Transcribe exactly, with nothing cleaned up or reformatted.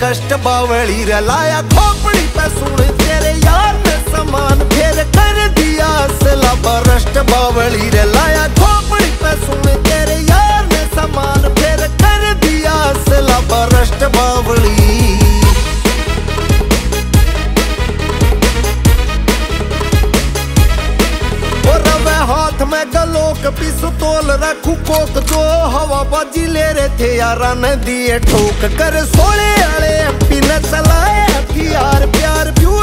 कष्ट बावली रे लाया खोपड़ी पे सुन तेरे यार ने समान फिर कर दिया असला बरस्ट बावली रे लाया खोपड़ी पे सुन तेरे यार ने समान फिर कर दिया असला बरस्ट बावली। हाथ में गलोक पिस्तौल रखू कोक जो हवा बाजी ले रहे थे यारा ने दिए ठोक कर सोले आले एमपी ने चलाए हथियार प्यार